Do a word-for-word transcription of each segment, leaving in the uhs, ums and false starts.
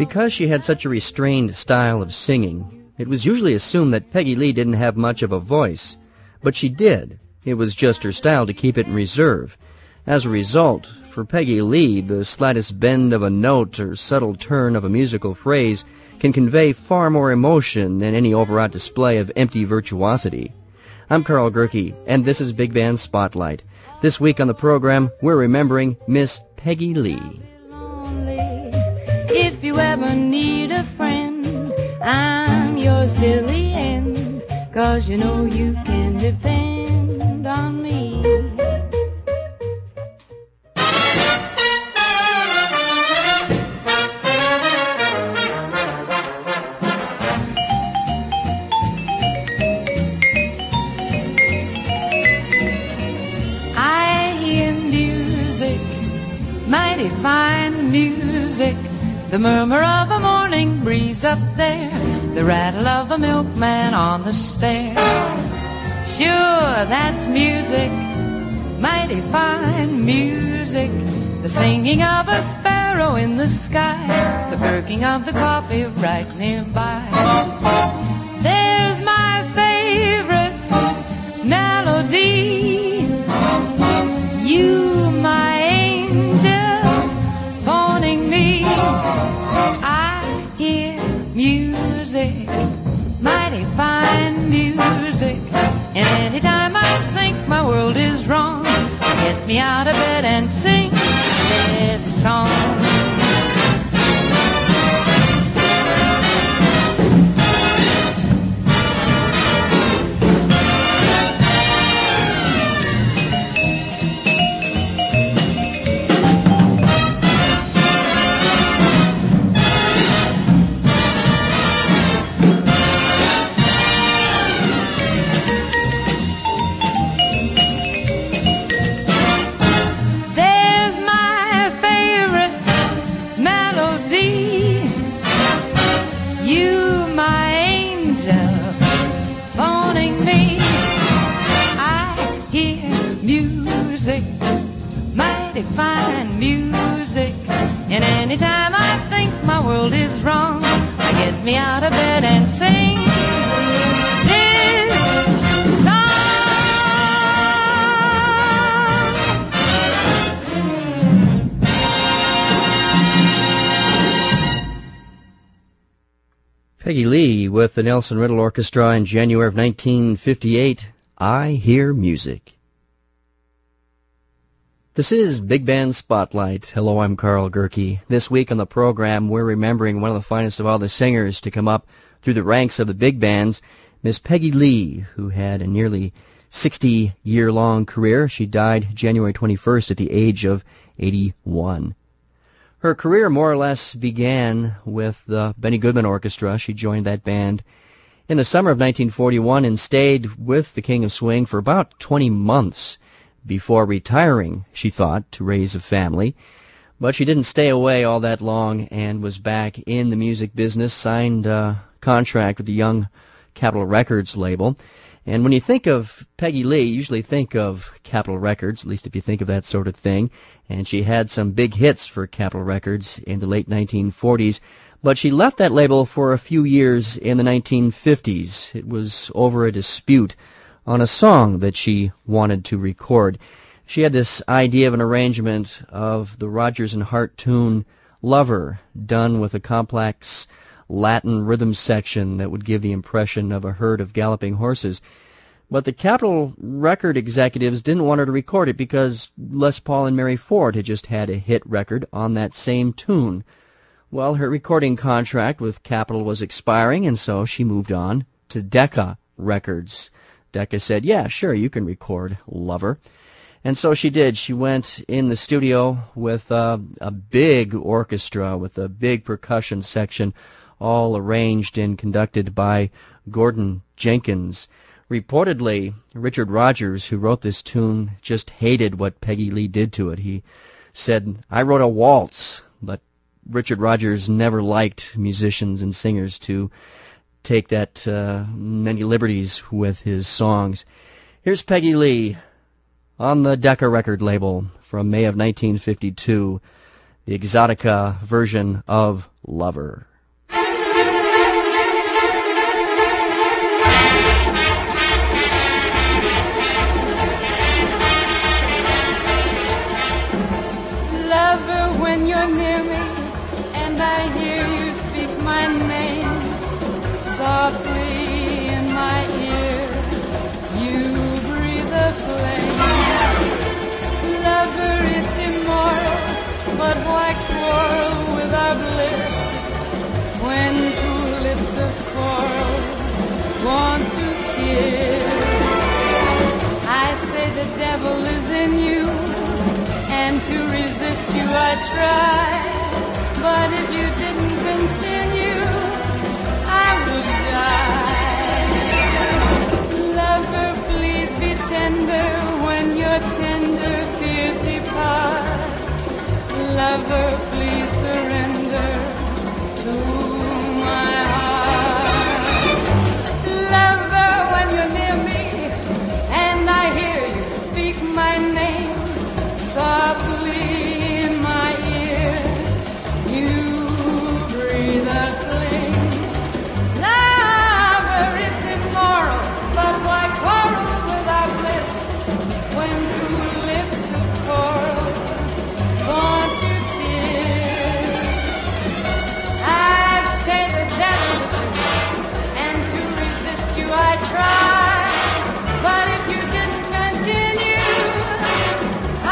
Because she had such a restrained style of singing, it was usually assumed that Peggy Lee didn't have much of a voice. But she did. It was just her style to keep it in reserve. As a result, for Peggy Lee, the slightest bend of a note or subtle turn of a musical phrase can convey far more emotion than any overwrought display of empty virtuosity. I'm Carl Gerke, and this is Big Band Spotlight. This week on the program, we're remembering Miss Peggy Lee. If you ever need a friend, I'm yours till the end, 'cause you know you can depend on me. I hear music, mighty fine music, the murmur of a morning breeze up there, the rattle of a milkman on the stair. Sure, that's music, mighty fine music, the singing of a sparrow in the sky, the perking of the coffee right nearby. There's my favorite melody, you, my angel, phoning me. I hear music, mighty fine music, and anytime I think my world is wrong, get me out of bed and sing this song. Fine music, and anytime I think my world is wrong, I get me out of bed and sing this song. Peggy Lee with the Nelson Riddle Orchestra in January of nineteen fifty-eight, I Hear Music. This is Big Band Spotlight. Hello, I'm Carl Gerke. This week on the program, we're remembering one of the finest of all the singers to come up through the ranks of the big bands, Miss Peggy Lee, who had a nearly sixty-year-long career. She died January twenty-first at the age of eighty-one. Her career more or less began with the Benny Goodman Orchestra. She joined that band in the summer of nineteen forty-one and stayed with the King of Swing for about twenty months. Before retiring, she thought, to raise a family. But she didn't stay away all that long and was back in the music business, signed a contract with the Young Capitol Records label. And when you think of Peggy Lee, you usually think of Capitol Records, at least if you think of that sort of thing. And she had some big hits for Capitol Records in the late nineteen forties. But she left that label for a few years in the nineteen fifties. It was over a dispute on a song that she wanted to record. She had this idea of an arrangement of the Rodgers and Hart tune Lover, done with a complex Latin rhythm section that would give the impression of a herd of galloping horses. But the Capitol record executives didn't want her to record it because Les Paul and Mary Ford had just had a hit record on that same tune. Well, her recording contract with Capitol was expiring, and so she moved on to Decca Records. Decca said, yeah, sure, you can record Lover. And so she did. She went in the studio with uh, a big orchestra, with a big percussion section, all arranged and conducted by Gordon Jenkins. Reportedly, Richard Rodgers, who wrote this tune, just hated what Peggy Lee did to it. He said, I wrote a waltz, but Richard Rodgers never liked musicians and singers to take that uh, many liberties with his songs. Here's Peggy Lee on the Decca record label from May of nineteen fifty-two, the Exotica version of Lover. Lover, when you're near me and I hear you speak my name softly in my ear, you breathe a flame. Lover, it's immoral, but why quarrel with our bliss when two lips of coral want to kiss? I say the devil is in you, and to resist you I try, but if you didn't continue, I would die. Lover, please be tender when your tender fears depart. Lover, please surrender to my heart. Lover, when you're near me and I hear you speak my name softly in my ear, you breathe a flame. Lover, it's immoral, but why quarrel with our bliss when two lips of coral want to kiss? I say the devil is in you, and to resist you I try, but if you didn't continue, I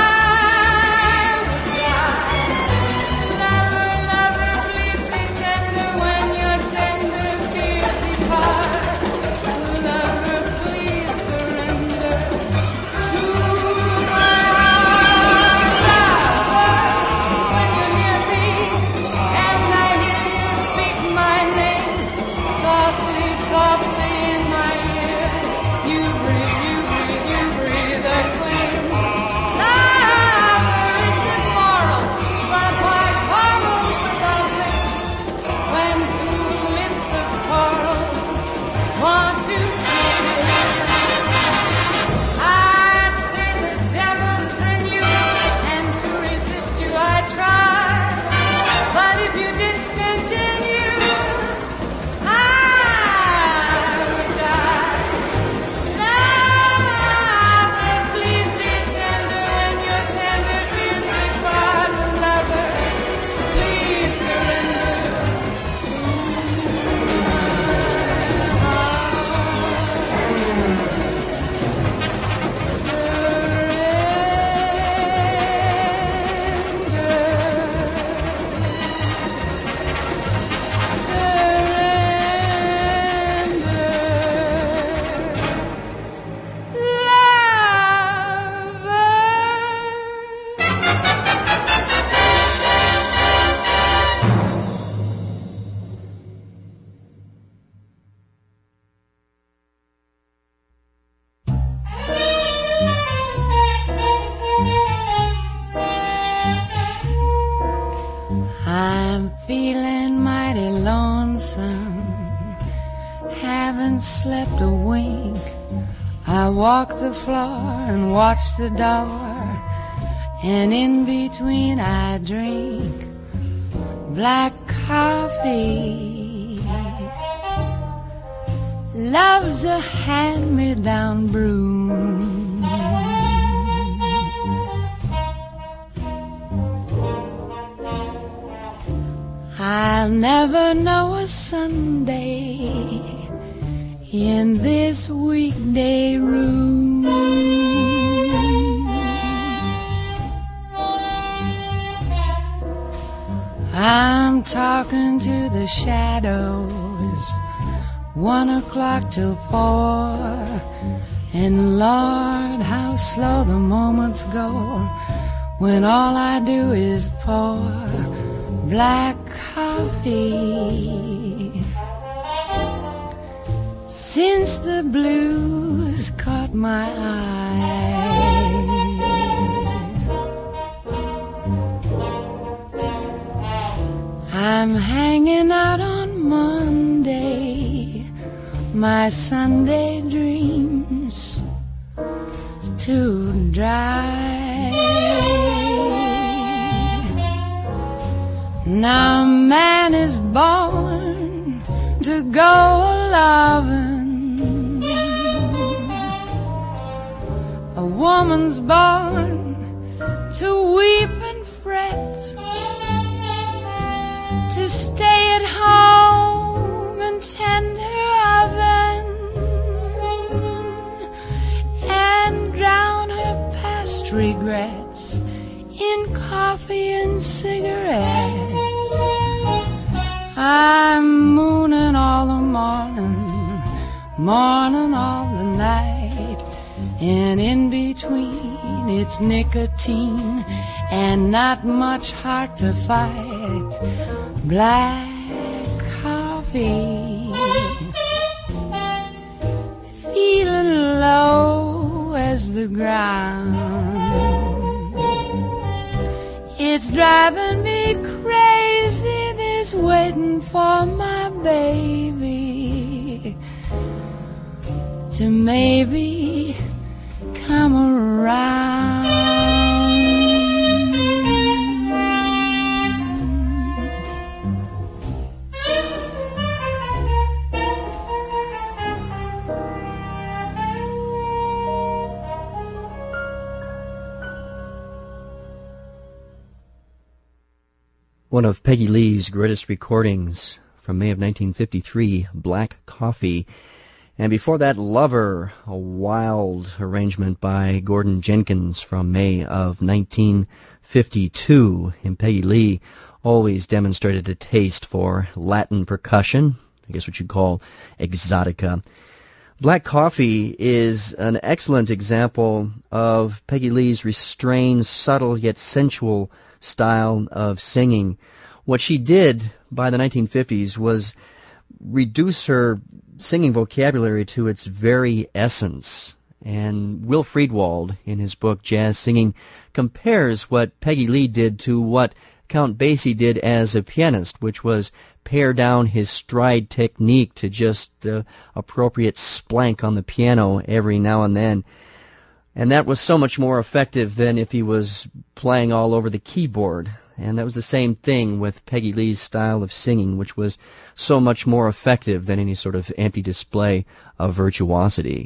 would die. Lover, lover, please be tender when your tender fears depart. Lover, please surrender to my heart. Lover, when you're near me and I hear you speak my name softly, softly in my ear, you breathe, you breathe, you breathe a flame. Lover, it's immoral, but why quarrel with our bliss when two lips of coral want to kiss? I say the devil's in you, and to resist you I try, but if you didn't continue, I would die. Lover, please be tender when your tender fears depart. Lover, please surrender to my I'm feeling mighty lonesome, haven't slept a wink. I walk the floor and watch the door, and in between I drink black coffee. Love's a hand-me-down broom. I'll never know a Sunday in this weekday room. I'm talking to the shadows, one o'clock till four, and Lord, how slow the moments go when all I do is pour black coffee. Since the blues caught my eye, I'm hanging out on Monday, my Sunday dreams to dry. Now man is born to go a-lovin', a woman's born to weep and fret, to stay at home and tend her oven and drown her past regrets in coffee and cigarettes. I'm mooning all the morning, morning all the night, and in between it's nicotine and not much heart to fight. Black coffee, feeling low as the ground. It's driving me crazy, this waiting for my baby to maybe come around. One of Peggy Lee's greatest recordings from May of nineteen fifty-three, Black Coffee. And before that, Lover, a wild arrangement by Gordon Jenkins from May of nineteen fifty-two. And Peggy Lee always demonstrated a taste for Latin percussion, I guess what you'd call exotica. Black Coffee is an excellent example of Peggy Lee's restrained, subtle, yet sensual style of singing. What she did by the nineteen fifties was reduce her singing vocabulary to its very essence. And Will Friedwald, in his book Jazz Singing, compares what Peggy Lee did to what Count Basie did as a pianist, which was pare down his stride technique to just the appropriate splank on the piano every now and then. And that was so much more effective than if he was playing all over the keyboard. And that was the same thing with Peggy Lee's style of singing, which was so much more effective than any sort of empty display of virtuosity.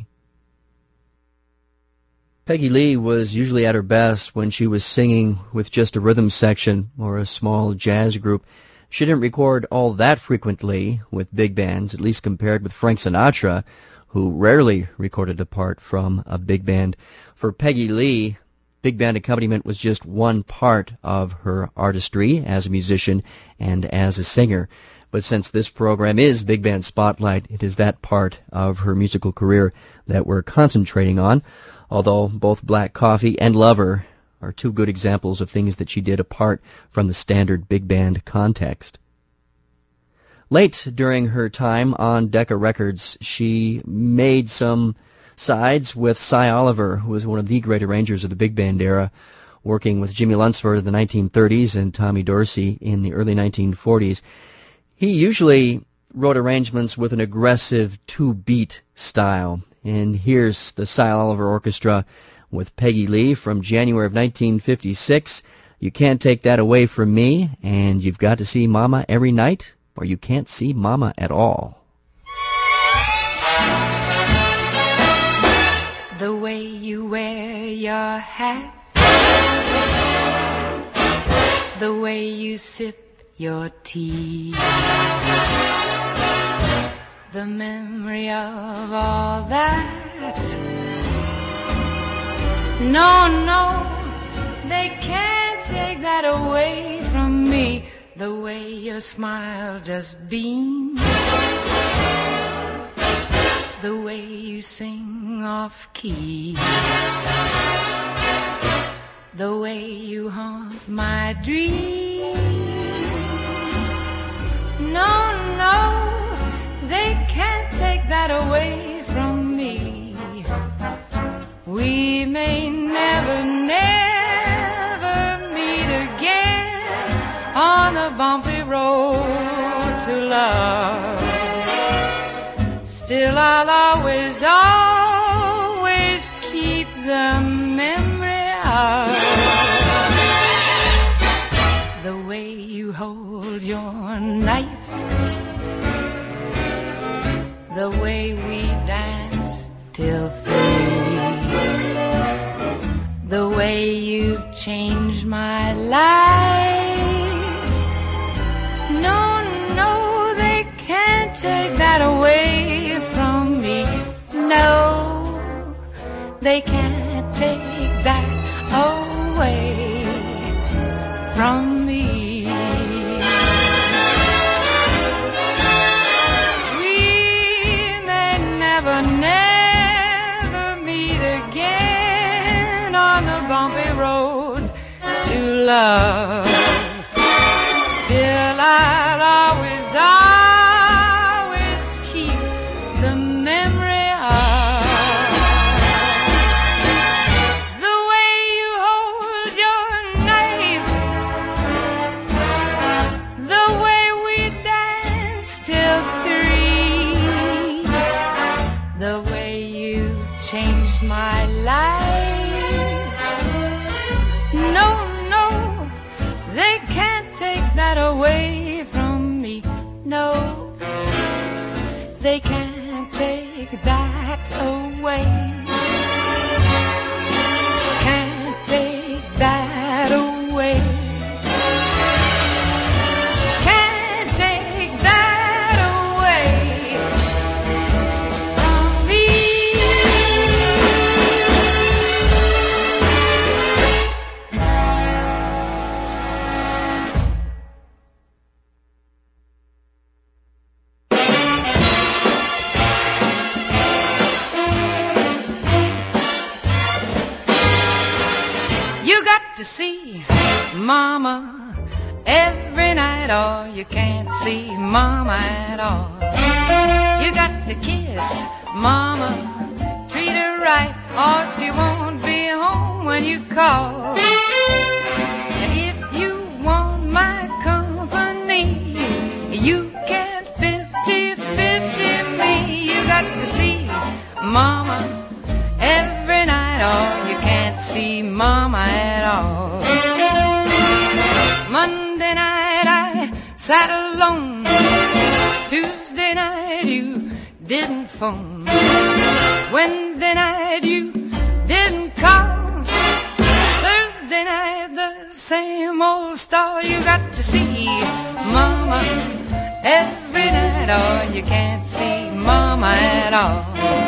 Peggy Lee was usually at her best when she was singing with just a rhythm section or a small jazz group. She didn't record all that frequently with big bands, at least compared with Frank Sinatra, who rarely recorded apart from a big band. For Peggy Lee, big band accompaniment was just one part of her artistry as a musician and as a singer. But since this program is Big Band Spotlight, it is that part of her musical career that we're concentrating on, although both Black Coffee and Lover are two good examples of things that she did apart from the standard big band context. Late during her time on Decca Records, she made some sides with Cy Oliver, who was one of the great arrangers of the big band era, working with Jimmy Lunceford in the nineteen thirties and Tommy Dorsey in the early nineteen forties. He usually wrote arrangements with an aggressive two-beat style, and here's the Cy Oliver Orchestra with Peggy Lee from January of nineteen fifty-six. You Can't Take That Away From Me, and You've Got to See Mama Every Night, or You Can't See Mama at All. The way you wear your hat, the way you sip your tea, the memory of all that. No, no, they can't take that away from me. The way your smile just beams, the way you sing off key, the way you haunt my dreams. No, no, they can't take that away from me. We may never, never meet again on the bumpy road to love. Still I'll always, always keep the memory of the way you hold way you changed my life. No, no, they can't take that away from me. No, they can't take that away from me. We may never, never meet again on the bumpy road to love. Still I'll always, always keep the memory of the way you hold your knife, the way we danced till three, the way you changed my life. No, no, they can't take that away from me. No, they can't take that away. Can't take that away. Can't take that away from me. You got to see Mama every night, or you can't see Mama at all. You got to kiss Mama, treat her right, or she won't be home when you call. And if you want my company, you can fifty-fifty me. You got to see Mama every night, or you can't see Mama at all. Monday night I sat alone. Tuesday night you didn't phone. Wednesday night you didn't call. Thursday night the same old stall. You got to see Mama every night, or you can't see Mama at all.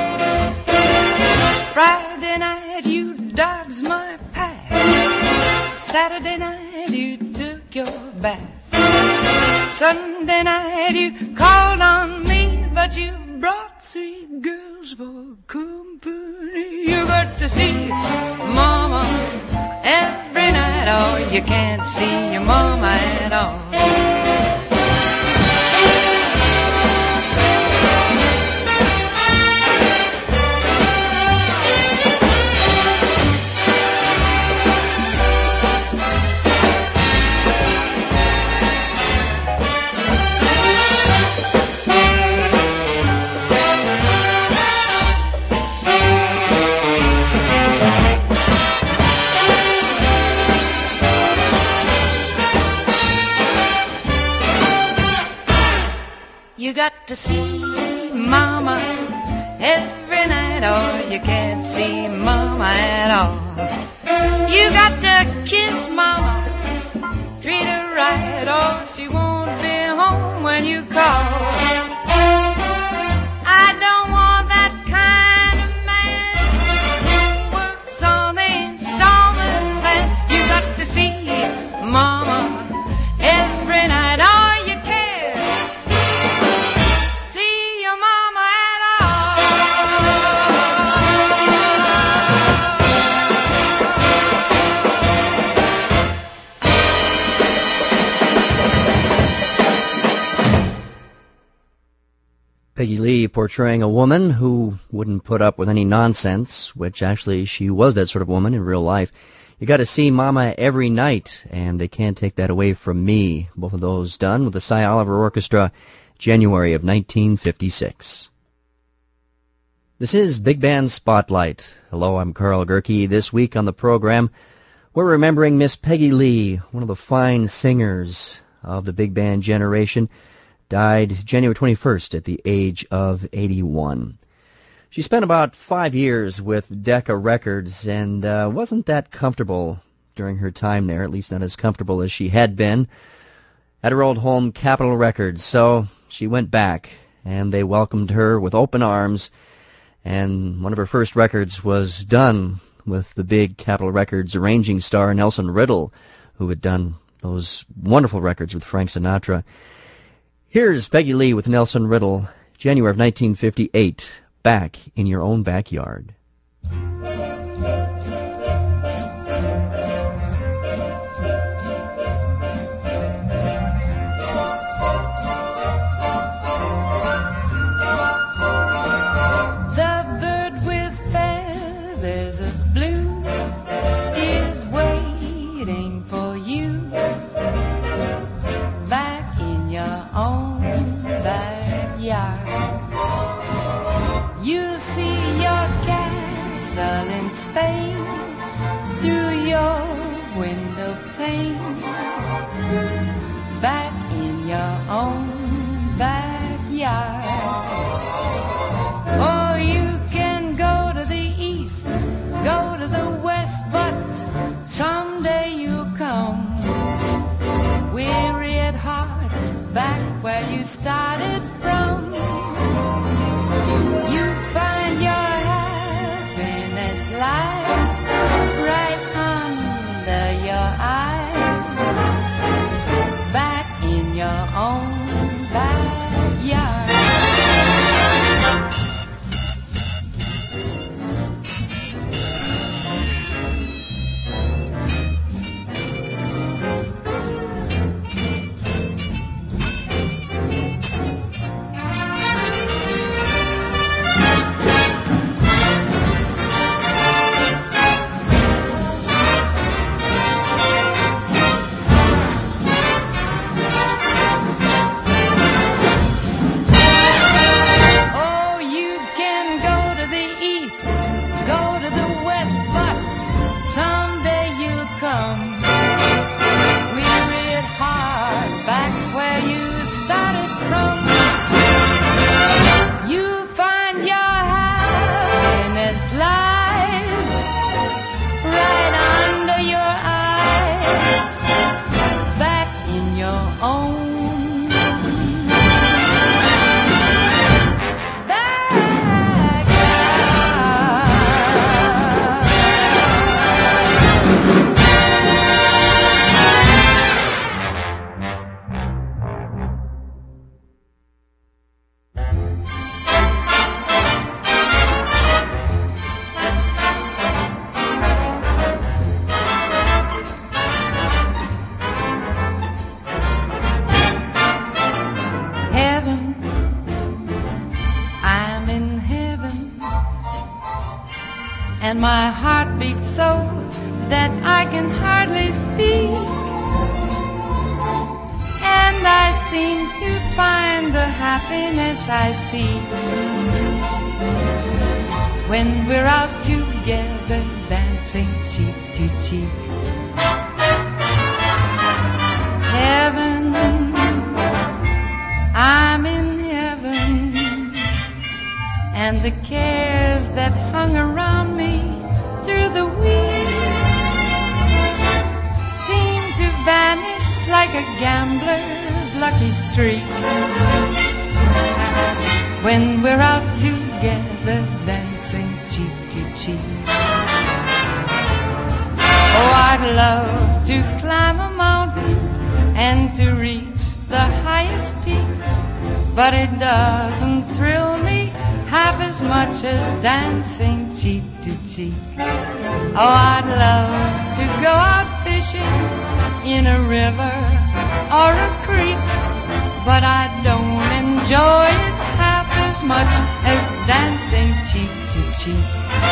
Friday night you dodged my path. Saturday night you took your bath. Sunday night you called on me, but you brought three girls for company. You got to see Mama every night, or you can't see your Mama at all. You got to see Mama every night, or you can't see Mama at all. You got to kiss Mama, treat her right, or she won't be home when you call. I don't want that kind of man who works on the installment plan. You got to see Mama every night, or you can't see your Mama at all. Peggy Lee portraying a woman who wouldn't put up with any nonsense, which actually she was that sort of woman in real life. You got to see Mama every night, and they can't take that away from me. Both of those done with the Cy Oliver Orchestra, January of nineteen fifty-six. This is Big Band Spotlight. Hello, I'm Carl Gerke. This week on the program, we're remembering Miss Peggy Lee, one of the fine singers of the big band generation. Died January twenty-first at the age of eighty-one. She spent about five years with Decca Records and uh, wasn't that comfortable during her time there, at least not as comfortable as she had been at her old home, Capitol Records. So she went back, and they welcomed her with open arms, and one of her first records was done with the big Capitol Records arranging star Nelson Riddle, who had done those wonderful records with Frank Sinatra. Here's Peggy Lee with Nelson Riddle, January of nineteen fifty-eight, Back in Your Own Backyard. Started from, you find your happiness lies right under your eyes, back in your own backyard. And my heart beats so that I can hardly speak, and I seem to find the happiness I seek when we're out together dancing cheek to cheek. Heaven, I'm in heaven, and the cares that hung around me through the week seem to vanish like a gambler's lucky streak when we're out together dancing cheek to cheek. Oh, I'd love to climb a mountain and to reach the highest peak, but it doesn't thrill me half as much as dancing cheek to cheek. Oh, I'd love to go out fishing in a river or a creek, but I don't enjoy it half as much as dancing cheek to cheek.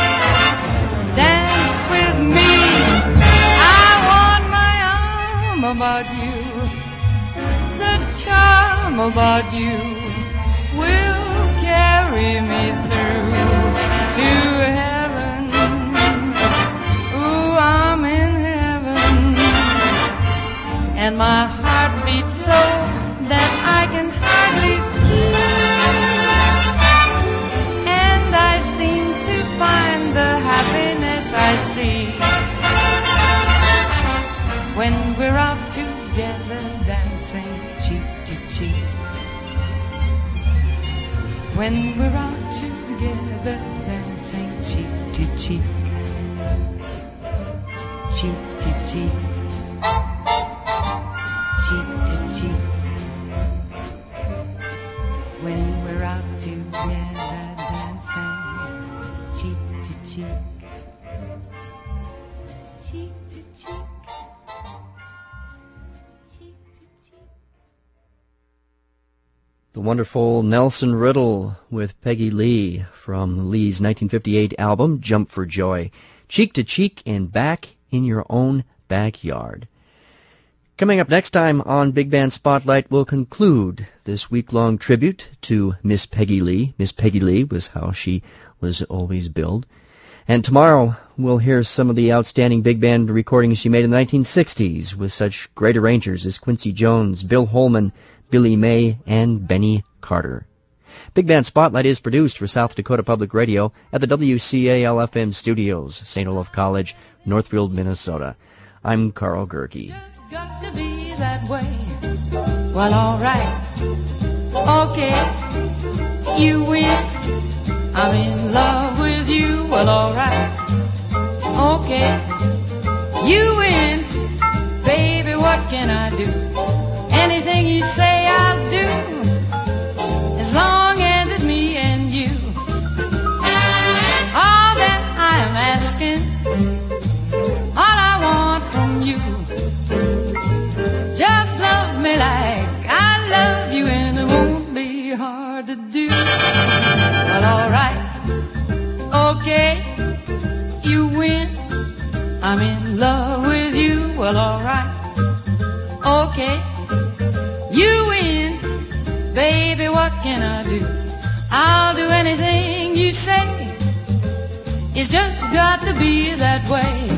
Dance with me, I want my arm about you. The charm about you will carry me through to heaven. Ooh, I'm in heaven, and my heart beats so that I can hardly speak, and I see. When we're out together dancing cheek to cheek. When we're out together dancing cheek to cheek. Cheek to cheek. Cheek to cheek. When we're out together dancing cheek to cheek. Cheek to cheek. The wonderful Nelson Riddle with Peggy Lee from Lee's nineteen fifty-eight album, Jump for Joy. Cheek to cheek and back in your own backyard. Coming up next time on Big Band Spotlight, we'll conclude this week-long tribute to Miss Peggy Lee. Miss Peggy Lee was how she was always billed. And tomorrow, we'll hear some of the outstanding big band recordings she made in the nineteen sixties with such great arrangers as Quincy Jones, Bill Holman, Billy May, and Benny Carter. Big Band Spotlight is produced for South Dakota Public Radio at the W C A L F M studios, Saint Olaf College, Northfield, Minnesota. I'm Carl Gerke. Just got to be that way. Well, all right. Okay. You win. I'm in love with you. Well, all right. Okay. You win. Baby, what can I do? Anything you say I'll do, as long as it's me and you. All that I am asking, all I want from you, just love me like I love you, and it won't be hard to do. Well, all right, okay, you win. I'm in love with you. Well, all right, okay. You win, baby, what can I do? I'll do anything you say. It's just got to be that way.